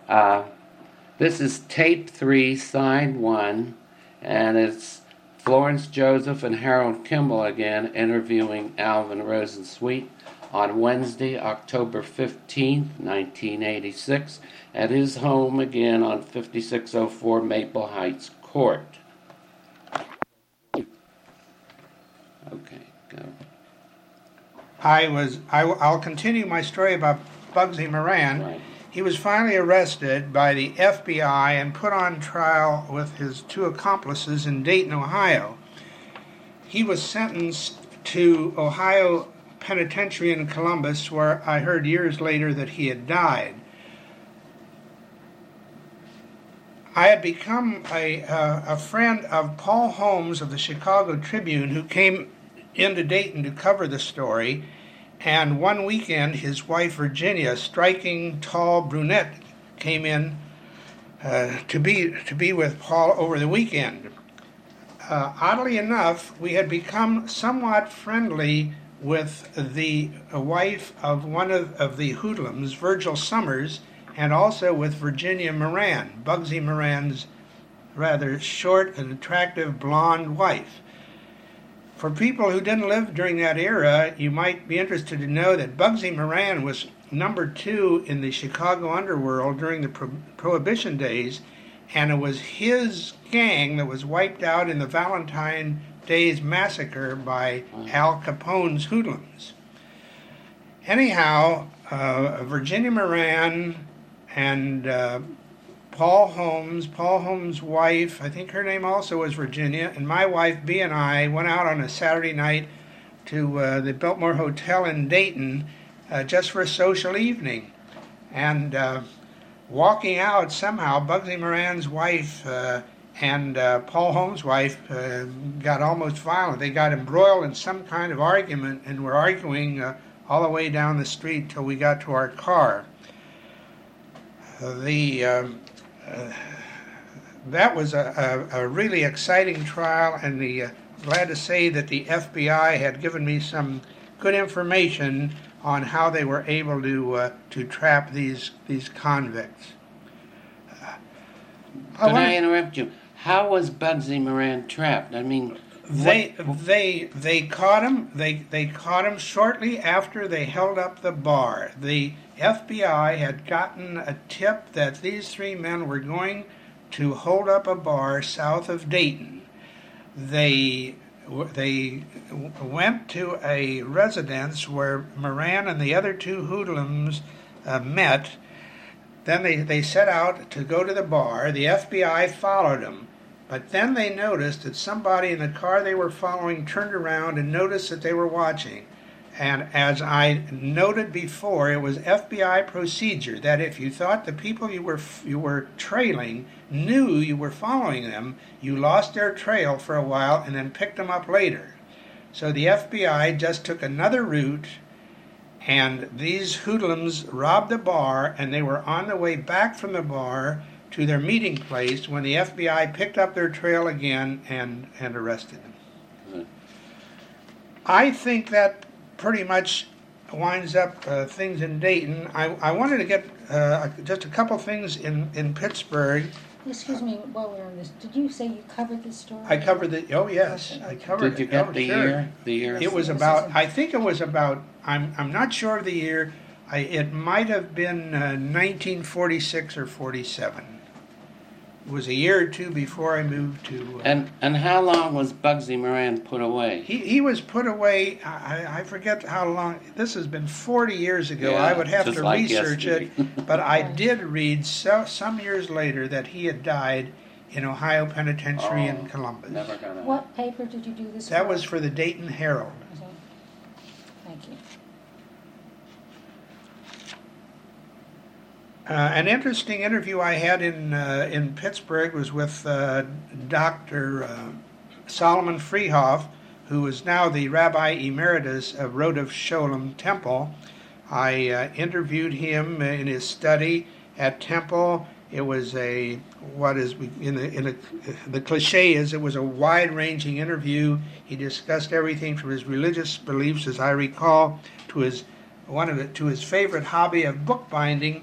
Uh, this is tape 3, side 1, and it's Florence Joseph and Harold Kimball again interviewing Alvin Rosensweet on Wednesday, October 15th, 1986, at his home again on 5604 Maple Heights Court. Okay, go. I'll continue my story about Bugsy Moran. Right. He was finally arrested by the FBI and put on trial with his 2 accomplices in Dayton, Ohio. He was sentenced to Ohio Penitentiary in Columbus, where I heard years later that he had died. I had become a friend of Paul Holmes of the Chicago Tribune, who came into Dayton to cover the story. And one weekend, his wife Virginia, a striking, tall brunette, came in to be with Paul over the weekend. Oddly enough, we had become somewhat friendly with the wife of one of the hoodlums, Virgil Summers, and also with Virginia Moran, Bugsy Moran's rather short and attractive blonde wife. For people who didn't live during that era, you might be interested to know that Bugsy Moran was number 2 in the Chicago underworld during the Prohibition days, and it was his gang that was wiped out in the Valentine Days massacre by Al Capone's hoodlums. Anyhow, Virginia Moran and Paul Holmes' wife, I think her name also was Virginia, and my wife, Bea, and I went out on a Saturday night to the Biltmore Hotel in Dayton just for a social evening. And walking out, somehow, Bugsy Moran's wife and Paul Holmes' wife got almost violent. They got embroiled in some kind of argument and were arguing all the way down the street till we got to our car. That was a really exciting trial, and glad to say that the FBI had given me some good information on how they were able to trap these convicts. Can I interrupt you? How was Bugsy Moran trapped? I mean, they caught him. They caught him shortly after they held up the bar. The FBI had gotten a tip that these 3 men were going to hold up a bar south of Dayton. They went to a residence where Moran and the other 2 hoodlums met. Then they set out to go to the bar. The FBI followed them. But then they noticed that somebody in the car they were following turned around and noticed that they were watching. And as I noted before, it was FBI procedure that if you thought the people you were trailing knew you were following them, you lost their trail for a while and then picked them up later. So the FBI just took another route, and these hoodlums robbed the bar, and they were on the way back from the bar to their meeting place when the FBI picked up their trail again and arrested them. Mm-hmm. I think that pretty much winds up things in Dayton. I wanted to get just a couple things in Pittsburgh. Excuse me, while we're on this, did you say you covered this story? I covered the. Oh yes, okay. I covered. Did you get the sure. year? The year. It was about. I think it was about. I'm not sure of the year. It might have been 1946 or 47. It was a year or 2 before I moved to... And how long was Bugsy Moran put away? He was put away, I forget how long, this has been 40 years ago. Yeah, I would have to like research yesterday. it, but I did read some years later that he had died in Ohio Penitentiary in Columbus. Never gonna... What paper did you do this for? That was for the Dayton Herald. Okay. Thank you. An interesting interview I had in Pittsburgh was with Dr. Solomon Freehoff, who is now the Rabbi Emeritus of Rodef Sholem Temple. I interviewed him in his study at Temple. It was the cliche is it was a wide-ranging interview. He discussed everything from his religious beliefs, as I recall, to his favorite hobby of bookbinding.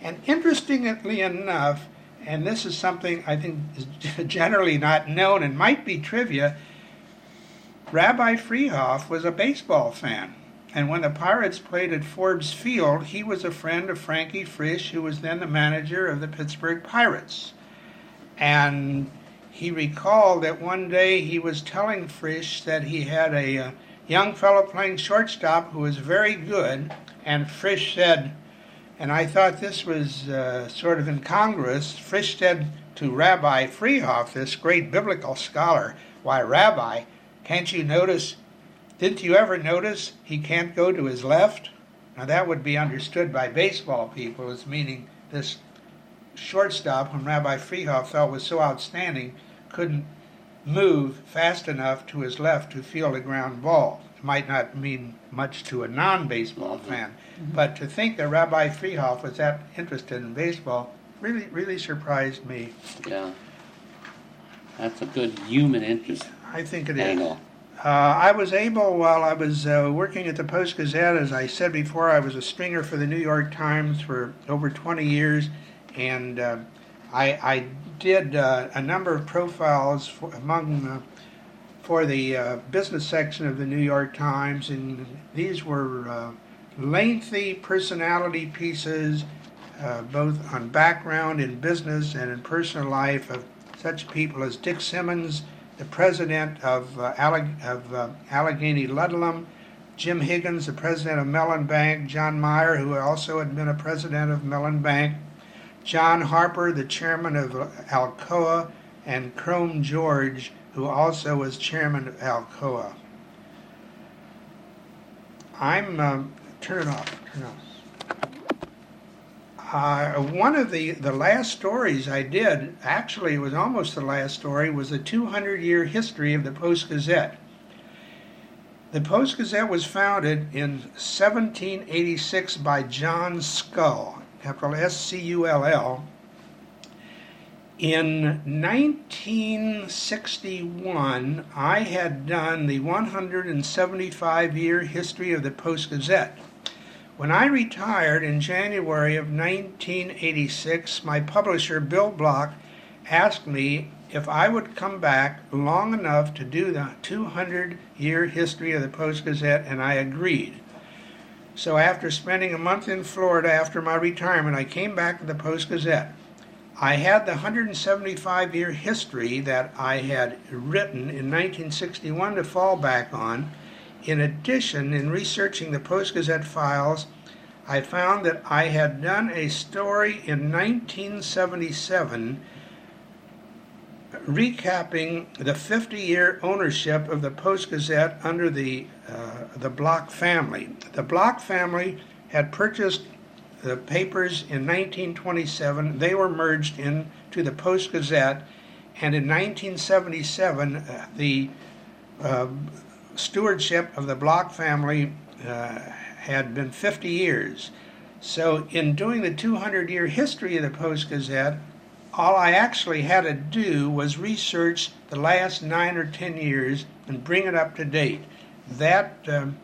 And interestingly enough, and this is something I think is generally not known and might be trivia, Rabbi Freehoff was a baseball fan. And when the Pirates played at Forbes Field, he was a friend of Frankie Frisch, who was then the manager of the Pittsburgh Pirates. And he recalled that one day he was telling Frisch that he had a young fellow playing shortstop who was very good, and Frisch said, and I thought this was sort of incongruous, Frisch said to Rabbi Freehoff, this great biblical scholar, "Why, Rabbi, didn't you ever notice he can't go to his left?" Now that would be understood by baseball people as meaning this shortstop, whom Rabbi Freehoff felt was so outstanding, couldn't move fast enough to his left to field a ground ball. It might not mean much to a non-baseball fan, but to think that Rabbi Freehoff was that interested in baseball really surprised me. Yeah. That's a good human interest I think it is. angle. I was able, while I was working at the Post-Gazette, as I said before, I was a stringer for the New York Times for over 20 years, and I did a number of profiles for the business section of the New York Times, and these were lengthy personality pieces, both on background in business and in personal life of such people as Dick Simmons, the president of Allegheny Ludlum, Jim Higgins, the president of Mellon Bank, John Meyer, who also had been a president of Mellon Bank, John Harper, the chairman of Alcoa, and Chrome George, who also was chairman of Alcoa. Turn it off. One of the last stories I did, actually it was almost the last story, was the 200-year history of the Post-Gazette. The Post-Gazette was founded in 1786 by John Scull, capital S-C-U-L-L. In 1961, I had done the 175-year history of the Post-Gazette. When I retired in January of 1986, my publisher, Bill Block, asked me if I would come back long enough to do the 200-year history of the Post-Gazette, and I agreed. So after spending a month in Florida after my retirement, I came back to the Post-Gazette. I had the 175-year history that I had written in 1961 to fall back on. In addition, in researching the Post-Gazette files, I found that I had done a story in 1977 recapping the 50-year ownership of the Post-Gazette under the Block family. The Block family had purchased the papers in 1927. They were merged into the Post-Gazette, and in 1977, the stewardship of the Block family had been 50 years. So in doing the 200-year history of the Post-Gazette, all I actually had to do was research the last 9 or 10 years and bring it up to date. That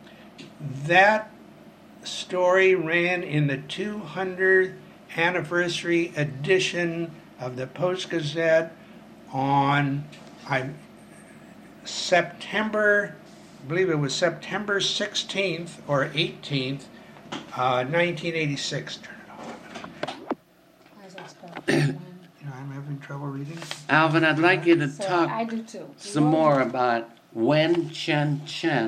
story ran in the 200th anniversary edition of the Post-Gazette on September 16th or 18th, 1986. Turn it off. How's that spelled? I'm having trouble reading. Alvin, I'd like you to So talk I do too. some more about Wen Chen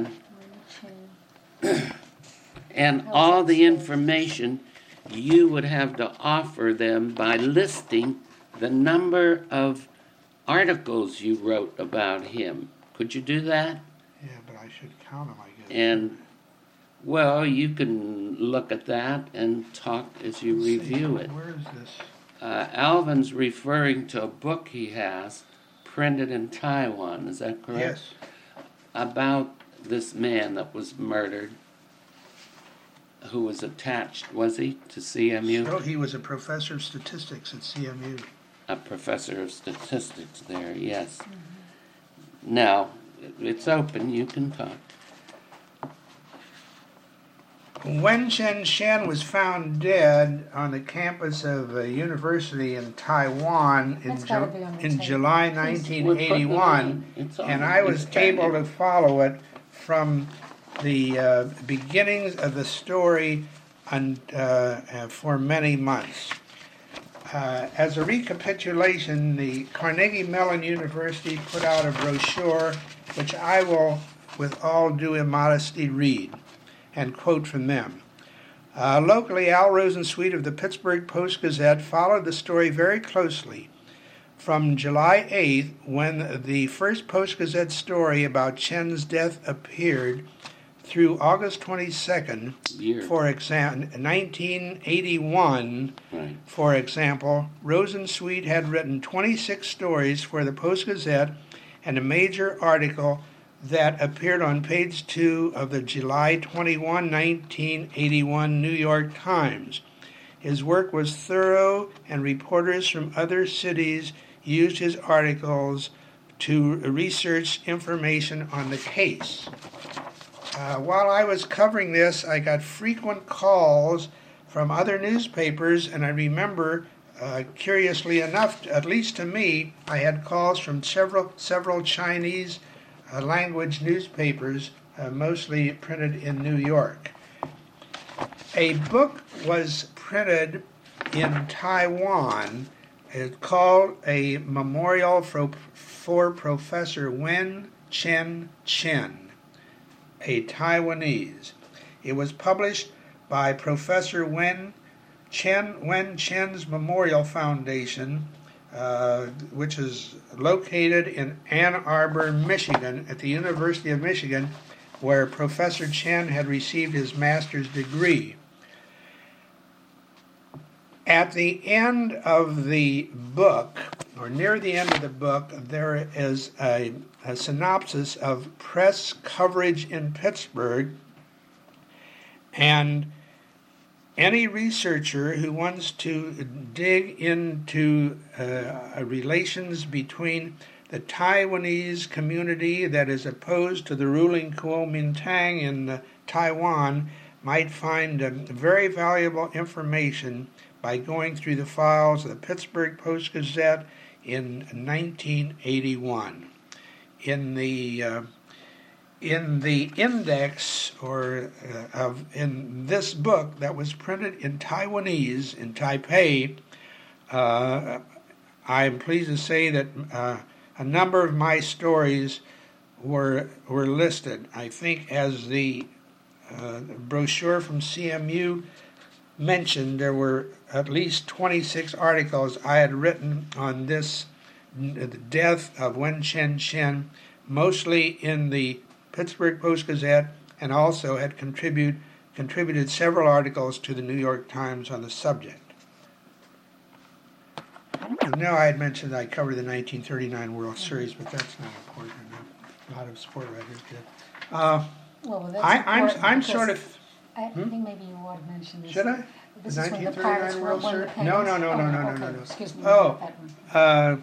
and all the information you would have to offer them by listing the number of articles you wrote about him. Could you do that? Yeah, but I should count them, I guess. And, well, you can look at that and talk as you review it. Where is this? Alvin's referring to a book he has printed in Taiwan, is that correct? Yes. About this man that was murdered, who was attached, was he, to CMU? So he was a professor of statistics at CMU. A professor of statistics there, yes. Now, it's open, you can talk. Wen Chen Shen was found dead on the campus of a university in Taiwan That's gotta be on the in tape. July Please. 1981, It's on. and I was It's able trending. to follow it from the beginnings of the story for many months. As a recapitulation, the Carnegie Mellon University put out a brochure, which I will, with all due immodesty, read and quote from them. Locally, Al Rosensweet of the Pittsburgh Post-Gazette followed the story very closely. From July 8th, when the first Post-Gazette story about Chen's death appeared, through August 22nd, Year. for example, 1981, Right. for example, Rosensweet had written 26 stories for the Post-Gazette and a major article that appeared on page 2 of the July 21, 1981 New York Times. His work was thorough, and reporters from other cities used his articles to research information on the case. While I was covering this, I got frequent calls from other newspapers, and I remember, curiously enough, at least to me, I had calls from several Chinese language newspapers, mostly printed in New York. A book was printed in Taiwan. It's called A Memorial for Professor Wen Chen Chen, a Taiwanese. It was published by Professor Wen Chen's Memorial Foundation, which is located in Ann Arbor, Michigan, at the University of Michigan, where Professor Chen had received his master's degree. At the end of the book, or near the end of the book, there is a synopsis of press coverage in Pittsburgh, and any researcher who wants to dig into relations between the Taiwanese community that is opposed to the ruling Kuomintang in Taiwan might find very valuable information by going through the files of the Pittsburgh Post-Gazette in 1981. In the index in this book that was printed in Taiwanese in Taipei, I'm pleased to say that a number of my stories were listed. I think, as the brochure from CMU mentioned, there were at least 26 articles I had written on this, the death of Wen Chen Shen, mostly in the Pittsburgh Post-Gazette, and also had contributed several articles to the New York Times on the subject. Now, I had mentioned I covered the 1939 World Series, but that's not important enough. A lot of sport writers did. Well, that's I'm important sort because of. I think maybe you ought to mention this. Should I? This The is when the 1939 Pirates World won the Series? pennant. No. Okay, excuse me. Oh. That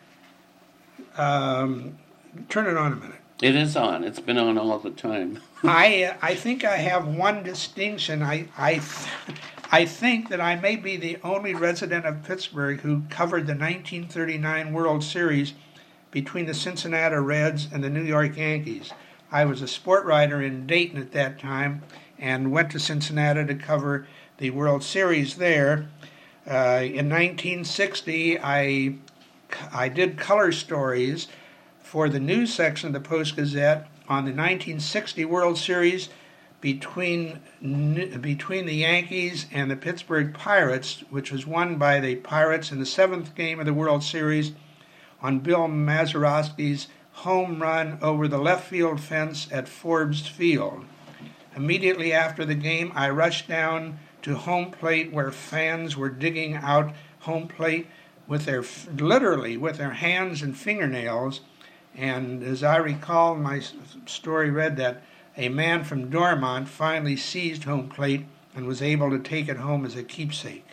one. Turn it on a minute. It is on. It's been on all the time. I think I have one distinction. I think that I may be the only resident of Pittsburgh who covered the 1939 World Series between the Cincinnati Reds and the New York Yankees. I was a sport writer in Dayton at that time and went to Cincinnati to cover the World Series there. In 1960, I did color stories for the news section of the Post-Gazette on the 1960 World Series between the Yankees and the Pittsburgh Pirates, which was won by the Pirates in the seventh game of the World Series on Bill Mazeroski's home run over the left field fence at Forbes Field. Immediately after the game, I rushed down to home plate where fans were digging out home plate literally with their hands and fingernails. And as I recall, my story read that a man from Dormont finally seized home plate and was able to take it home as a keepsake.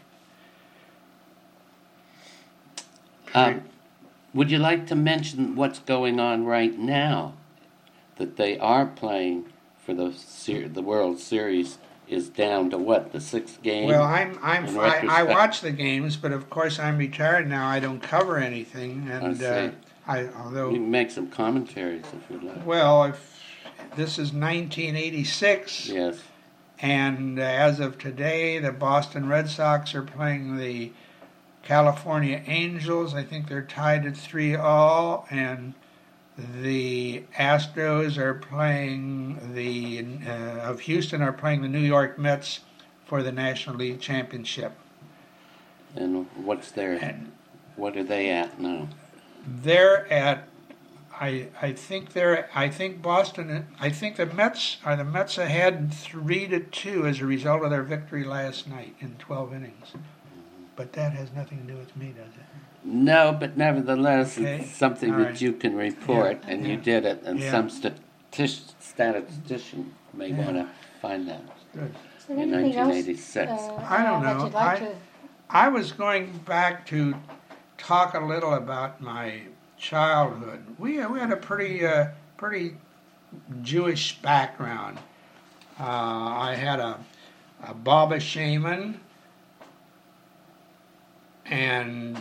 Would you like to mention what's going on right now? That they are playing for the World Series is down to what, the sixth game? Well, in I retrospect? watch the games, but of course I'm retired now. I don't cover anything, and see. although You can make some commentaries if you'd like. well, if this is 1986, Yes. and as of today, the Boston Red Sox are playing the California Angels. I think they're tied at 3-all, and the Astros are playing of Houston are playing the New York Mets for the National League Championship. And And what are they at now? they're at I think Boston. I think the Mets ahead 3-2 as a result of their victory last night in 12 innings. But that has nothing to do with me, does it? No, but nevertheless, Okay. it's something All that right. you can report, Yeah. and Yeah. you did it, and Yeah. some statistician may Yeah. want to find that Good. Is there in anything else, 1986. I don't that know. you'd like to? I was going back to talk a little about my childhood. We had a pretty Jewish background. I had a Baba Shaman and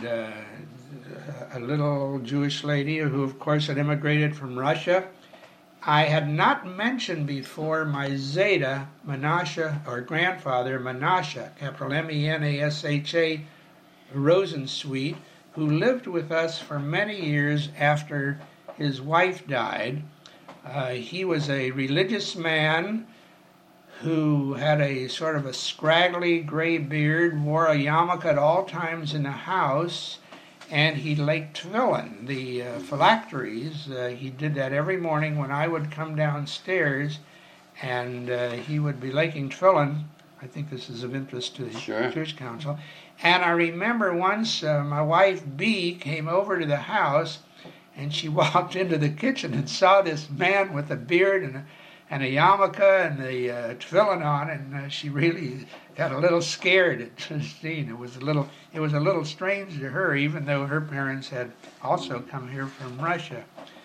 a little Jewish lady who, of course, had immigrated from Russia. I had not mentioned before my Zeta, Menashe, or grandfather, Menashe, capital Menasha, Rosensweet, who lived with us for many years after his wife died. He was a religious man who had a sort of a scraggly gray beard, wore a yarmulke at all times in the house, and he laked tefillin, the phylacteries. He did that every morning when I would come downstairs, and he would be laking tefillin. I think this is of interest to the Sure. Jewish Council. And I remember once my wife Bee came over to the house, and she walked into the kitchen and saw this man with a beard and a yarmulke and the tefillin on, and she really got a little scared at Christine. It was a little strange to her, even though her parents had also come here from Russia.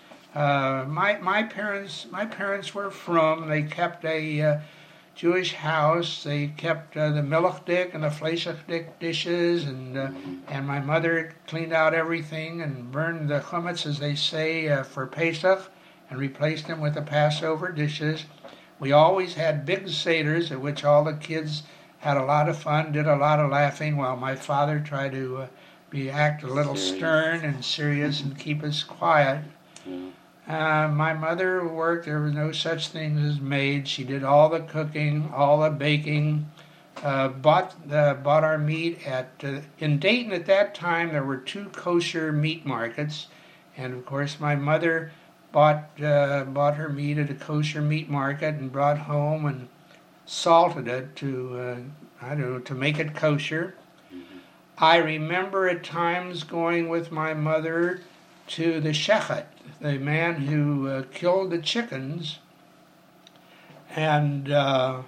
My parents were from. They kept a Jewish house. They kept the milchdik and the fleischdik dishes, and my mother cleaned out everything and burned the chametz, as they say, for Pesach, and replaced them with the Passover dishes. We always had big seders at which all the kids had a lot of fun, did a lot of laughing, while my father tried to act a little Serious. stern and serious and keep us quiet. Yeah. My mother worked. There was no such thing as maid. She did all the cooking, all the baking. Bought our meat in Dayton at that time. There were 2 kosher meat markets, and of course my mother bought her meat at a kosher meat market and brought home and salted it to make it kosher. I remember at times going with my mother to the shechet, the man who killed the chickens, and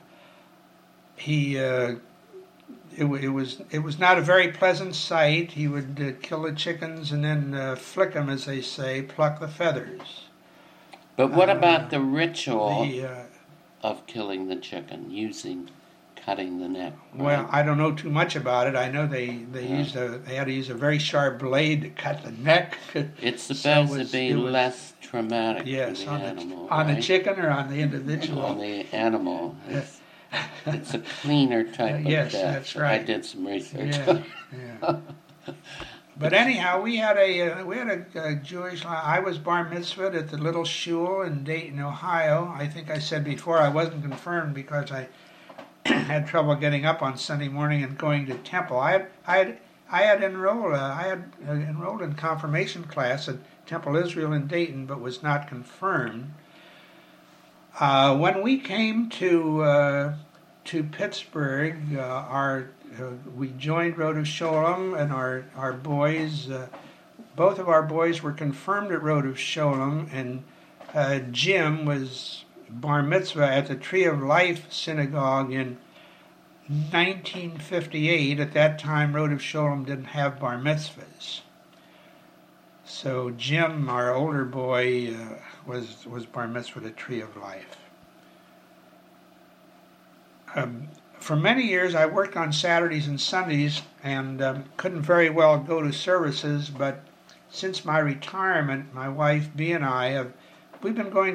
it was not a very pleasant sight. He would kill the chickens and then flick them, as they say, pluck the feathers. But what about the ritual The, of killing the chicken, cutting the neck? Right? Well, I don't know too much about it. I know they had to use a very sharp blade to cut the neck. It's So supposed it to was- be it was- less traumatic Yes, for the animal. on the right? chicken or on the individual. On the animal. It's a cleaner type of Yes, death. that's right. I did some research. Yeah, yeah. But anyhow, we had a Jewish. I was bar mitzvahed at the little shul in Dayton, Ohio. I think I said before I wasn't confirmed because I had trouble getting up on Sunday morning and going to temple. I had enrolled in confirmation class at Temple Israel in Dayton, but was not confirmed. When we came to Pittsburgh, we joined Road of Sholem, and our boys, both of our boys were confirmed at Road of Sholem, and Jim was bar mitzvah at the Tree of Life Synagogue in 1958. At that time, Road of Sholem didn't have bar mitzvahs. So Jim, our older boy, was bar mitzvah at Tree of Life. For many years, I worked on Saturdays and Sundays and couldn't very well go to services. But since my retirement, my wife Bea and we've been going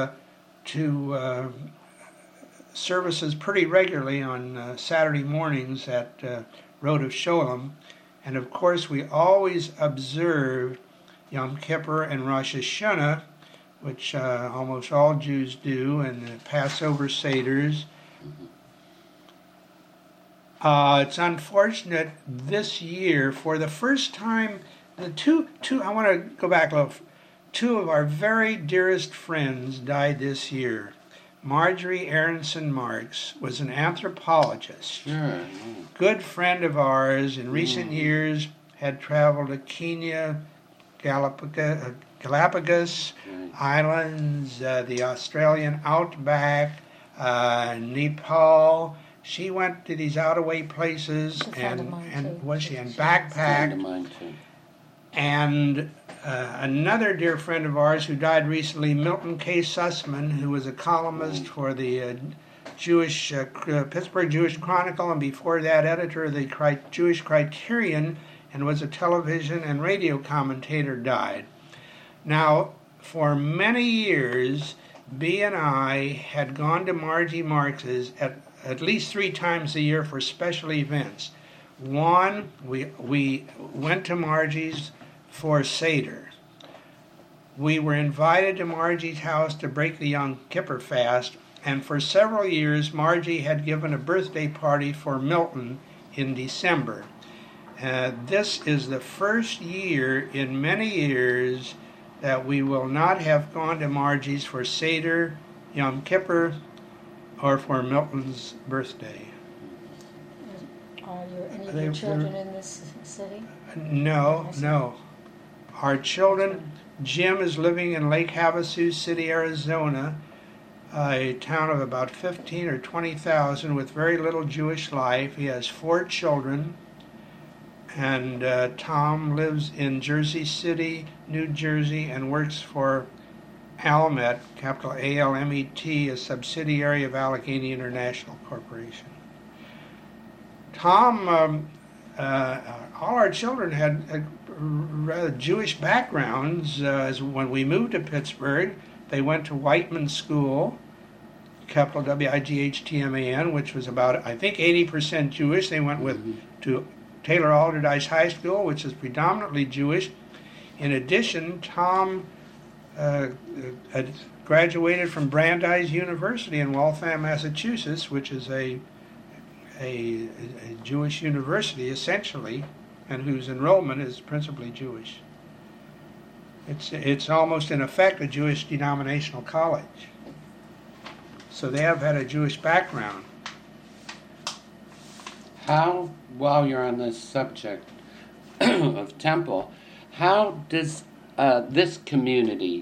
to services pretty regularly on Saturday mornings at Road of Sholem, and of course we always observe Yom Kippur and Rosh Hashanah, which almost all Jews do, and the Passover Seders. It's unfortunate this year, for the first time, I want to go back a little. Two of our very dearest friends died this year. Marjorie Aronson Marks was an anthropologist, Sure. good friend of ours. In recent years, had traveled to Kenya, Galapagos Islands, the Australian outback, Nepal. She went to these out-of-way places, and was she in Friend of backpack? mine too. And another dear friend of ours who died recently, Milton K. Sussman, who was a columnist for the Pittsburgh Jewish Chronicle, and before that editor of the Jewish Criterion, and was a television and radio commentator, died. Now, for many years, Bea and I had gone to Margie Marks's at least 3 times a year for special events. One, we went to Margie's for Seder. We were invited to Margie's house to break the Yom Kippur fast, and for several years Margie had given a birthday party for Milton in December. This is the first year in many years that we will not have gone to Margie's for Seder, Yom Kippur, or for Milton's birthday. Are any of your children in this city? No. Our children, Jim is living in Lake Havasu City, Arizona, a town of about 15 or 20,000 with very little Jewish life. He has 4 children. And Tom lives in Jersey City, New Jersey, and works for Almet, capital A-L-M-E-T, a subsidiary of Allegheny International Corporation. Tom, all our children had rather Jewish backgrounds. As when we moved to Pittsburgh, they went to Whiteman School, capital W-I-G-H-T-M-A-N, which was about, I think, 80% Jewish. They went to Taylor Alderdice High School, which is predominantly Jewish. In addition, Tom had graduated from Brandeis University in Waltham, Massachusetts, which is a Jewish university, essentially, and whose enrollment is principally Jewish. It's almost, in effect, a Jewish denominational college. So they have had a Jewish background. How, while you're on this subject of temple, how does this community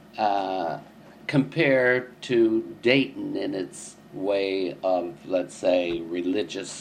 compare to Dayton in its way of, let's say, religious?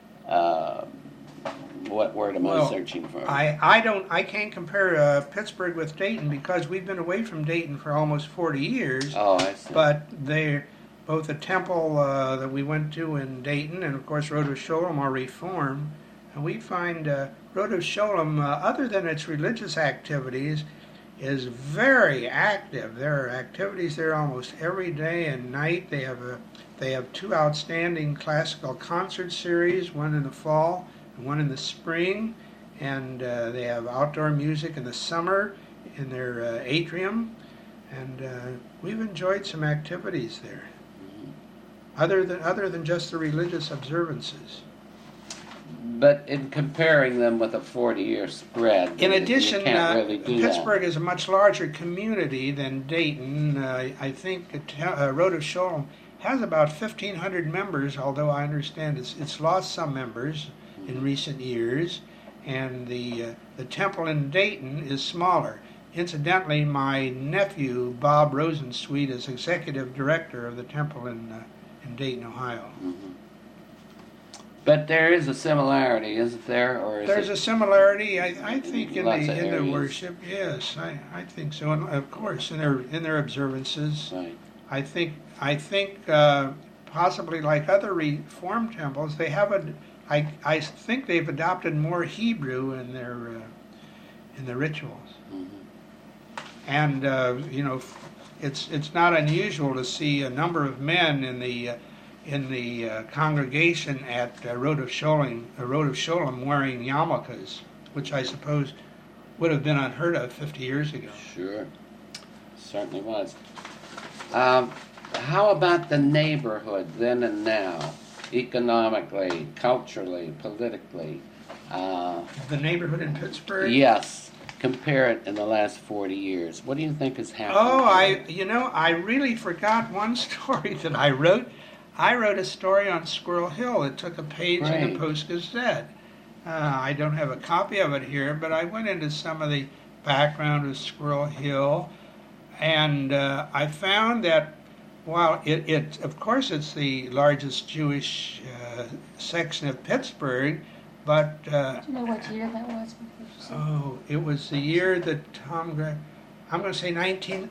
What word am I searching for? I can't compare Pittsburgh with Dayton because we've been away from Dayton for almost 40 years. Oh, I see. But they're both the temple that we went to in Dayton and, of course, Road of Sholem are Reform. And we find Road of Sholem, other than its religious activities, is very active. There are activities there almost every day and night. They have 2 outstanding classical concert series, one in the fall and one in the spring. And they have outdoor music in the summer in their atrium. And we've enjoyed some activities there, other than just the religious observances. But in comparing them with a 40-year spread, in addition, you can't really do Pittsburgh that. is a much larger community than Dayton. I think Road of Sholem has about 1,500 members, although I understand it's lost some members in recent years. And the temple in Dayton is smaller. Incidentally, my nephew, Bob Rosensweet, is executive director of the temple in Dayton, Ohio. Mm-hmm. But there is a similarity, isn't there? Or is There's a similarity, I think, in lots of the areas? worship. Yes, I think so, and of course in their observances. Right. I think possibly like other Reformed temples, they have I think they've adopted more Hebrew in the rituals. And it's not unusual to see a number of men in the congregation at Road of Sholem wearing yarmulkes, which I suppose would have been unheard of 50 years ago. Sure, certainly was. How about the neighborhood then and now, economically, culturally, politically? The neighborhood in Pittsburgh? Yes. Compare it in the last 40 years. What do you think has happened? Oh, I really forgot one story that I wrote. I wrote a story on Squirrel Hill. It took a page in the Post-Gazette. I don't have a copy of it here, but I went into some of the background of Squirrel Hill, and I found that while it of course it's the largest Jewish section of Pittsburgh, but do you know what year that was? Oh, it was the year that Tom Gregg. I'm going to say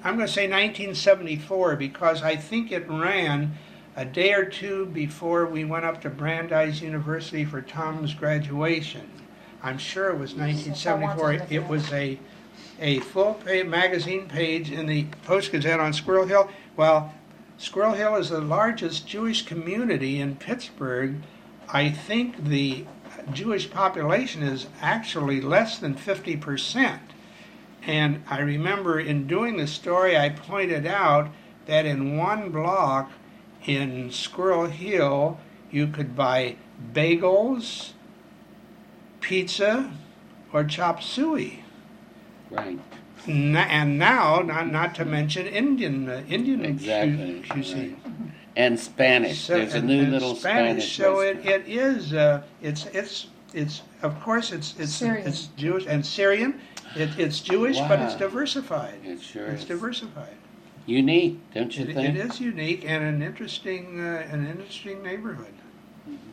1974 because I think it ran a day or two before we went up to Brandeis University for Tom's graduation. I'm sure it was 1974. It was a full-page magazine page in the Post-Gazette on Squirrel Hill. Well, Squirrel Hill is the largest Jewish community in Pittsburgh. I think the Jewish population is actually less than 50%. And I remember in doing the story, I pointed out that in one block in Squirrel Hill, you could buy bagels, pizza, or chop suey. Right. And now, not to mention Indian exactly, cuisine. Right. And Spanish. There's a new little Spanish. So it is. It's of course it's Jewish and Syrian. It's Jewish, but it's diversified. It sure is. It's diversified. Unique, don't you think? It is unique and an interesting neighborhood. Mm-hmm.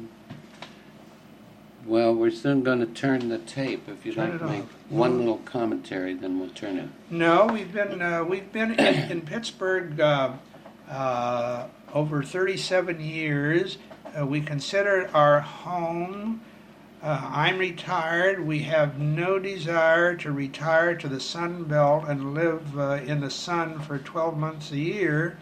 Well, we're soon going to turn the tape. If you'd like to make one little commentary, then we'll turn it. No, we've been in Pittsburgh over 37 years. We consider it our home. I'm retired. We have no desire to retire to the Sun Belt and live in the sun for 12 months a year.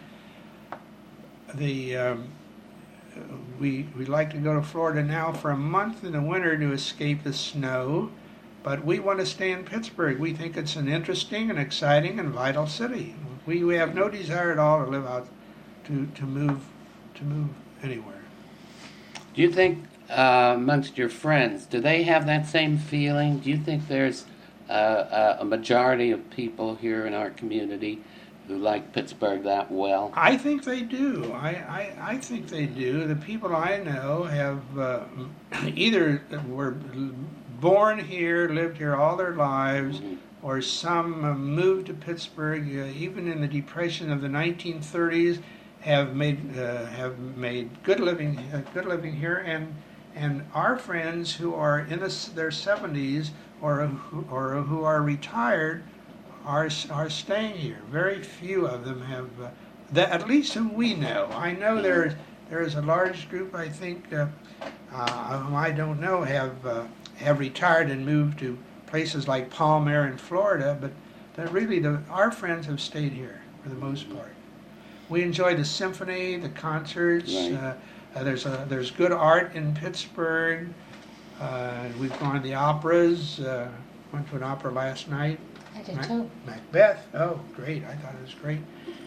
We like to go to Florida now for a month in the winter to escape the snow, but we want to stay in Pittsburgh. We think it's an interesting and exciting and vital city. We have no desire at all to live out, to move anywhere. Do you think amongst your friends, do they have that same feeling? Do you think there's a majority of people here in our community who like Pittsburgh that well? I think they do. I think they do. The people I know have either were born here, lived here all their lives, mm-hmm. or some moved to Pittsburgh, even in the Depression of the 1930s, have made good living here, and our friends who are in their 70s or who are retired are staying here. Very few of them have, at least whom we know. I know there is a large group, I think, whom I don't know have retired and moved to places like Palm Air in Florida, but really our friends have stayed here for the most part. We enjoy the symphony, the concerts. Right. There's good art in Pittsburgh. We've gone to the operas. Went to an opera last night. I did too. Macbeth. Oh, great! I thought it was great.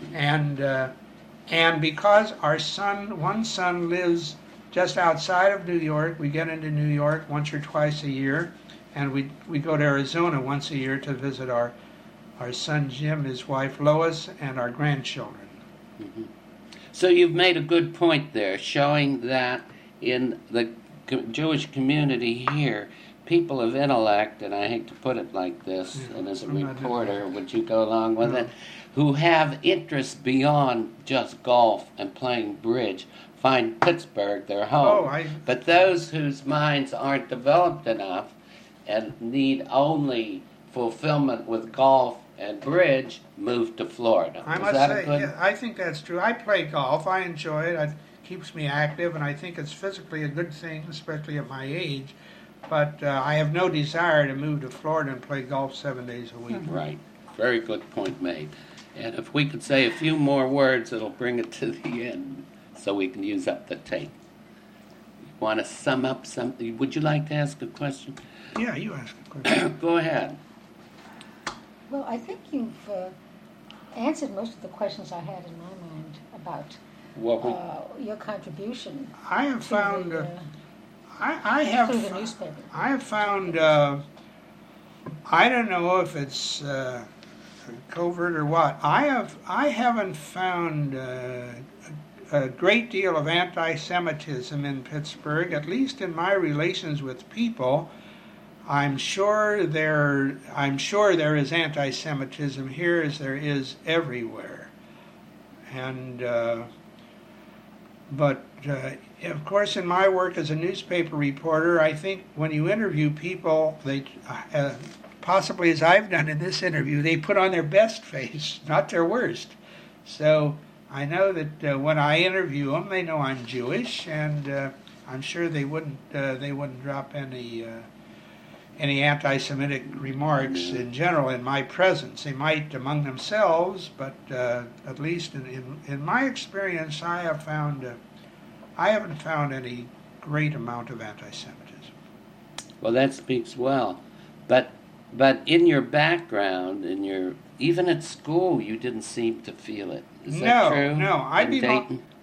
And because one son lives just outside of New York, we get into New York once or twice a year, and we go to Arizona once a year to visit our son Jim, his wife Lois, and our grandchildren. Mm-hmm. So you've made a good point there, showing that in the Jewish community here, people of intellect, and I hate to put it like this, and as a reporter, would you go along with it, who have interests beyond just golf and playing bridge, find Pittsburgh their home. But those whose minds aren't developed enough and need only fulfillment with golf and bridge, move to Florida. I must say, I think that's true. I play golf. I enjoy it. I keeps me active, and I think it's physically a good thing, especially at my age. But I have no desire to move to Florida and play golf 7 days a week. Right. Very good point made. And if we could say a few more words, it'll bring it to the end so we can use up the tape. You want to sum up something? Would you like to ask a question? Yeah, you ask a question. Go ahead. Well, I think you've answered most of the questions I had in my mind about your contribution. I have found... through the newspaper. I have found, I don't know if it's covert or what. I haven't found a great deal of anti-Semitism in Pittsburgh, at least in my relations with people. I'm sure there is anti-Semitism here as there is everywhere, and but. Of course, in my work as a newspaper reporter, I think when you interview people, they, possibly as I've done in this interview, they put on their best face, not their worst. So I know that when I interview them, they know I'm Jewish, and I'm sure they wouldn't drop any anti-Semitic remarks in general in my presence. They might among themselves, but at least in my experience, I haven't found any great amount of anti-Semitism. Well, that speaks well. But in your background, even at school, you didn't seem to feel it. Is that true? No.